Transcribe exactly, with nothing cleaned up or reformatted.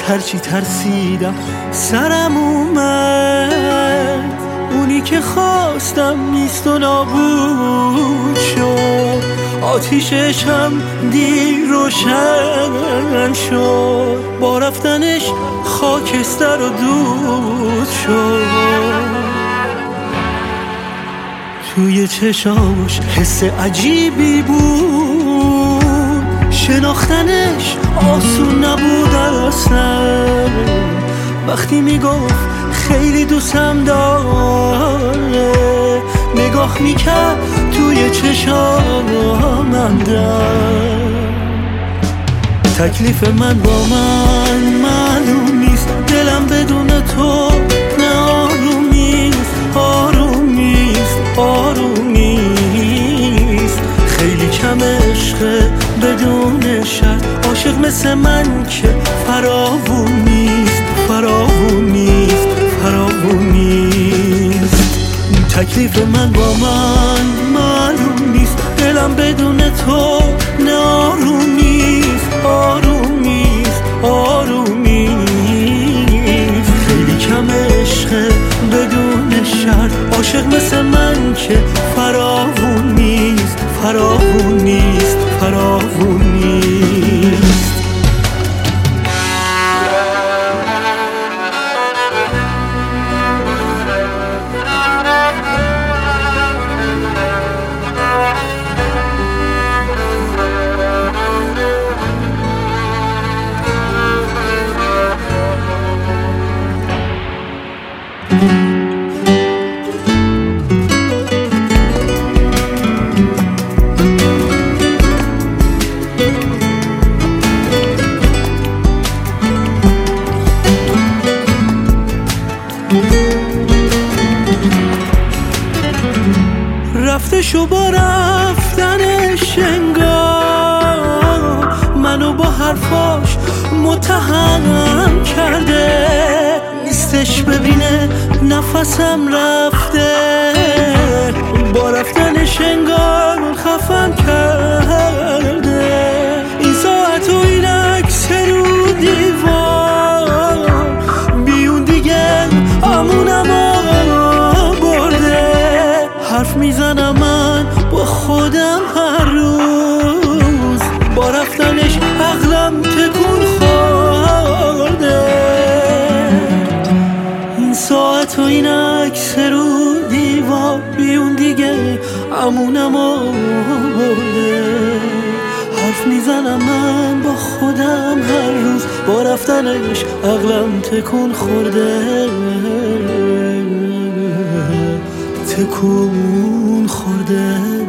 هرچی ترسیدم سرم اومد، اونی که خواستم نیست و نابود شد، آتیشش هم دیر روشن شد، با رفتنش خاکستر و دود شد. توی چشاش حس عجیبی بود، شناختنش آسون نبود اصلا، وقتی میگفت خیلی دوستم داره، نگاه میکرد توی چشام من در. تکلیف من با من معلوم نیست، دلم بدون تو نه آروم نیست، آروم نیست، آروم نیست. خیلی کم عشق بدون شرط، عاشق مثل من که فراوون نیست، فراوون نیست، فراوون نیست. تکلیف من با من معلوم نیست، دلم بدون تو نه آروم نیست، آروم نیست، آروم نیست. خیلی کم عشق بدون شرط، عاشق مثل من که فراوون نیست، فراوون نیست، فراوون نیست. رفتش و با رفتنش انگار منو با حرفاش متهم کرده، نیستش ببینه نفسم رفته، با رفتنش انگار خفم کرده. این ساعت و این عکس رو دیوار بیون دیگه امونم برده، حرف میزنم من با خودم هر روز، با رفتنش عقلم تکون خورده. این ساعت و این عکس رو دیوار بیون دیگه امونم برده، حرف میزنم من با خودم هر روز، با رفتنش عقلم تکون خورده، تکون خورده.